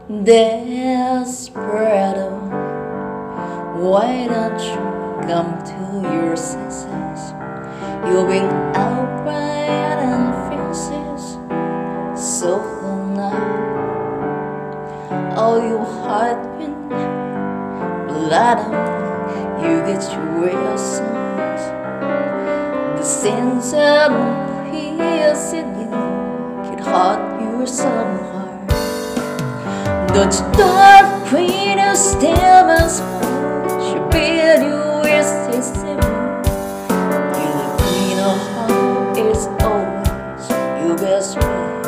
Desperado, why don't you come to your senses? You've been outright and faces so now. All your heart been blood on, you get your real songs. The sense of peace in you can hurt you somehow. Don't you dark queen who still must should be you is simple. You're the queen of heart, it's always your best friend.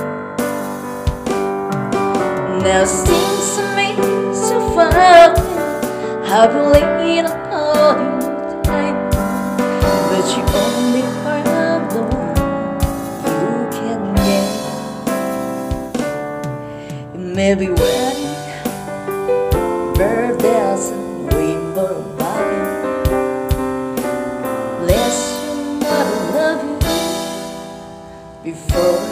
Now seems to me so far I've been laying upon you time, but you only heard the one you can get. It may be wedding, birthdays and rainbow body. Bless you, mother, love you before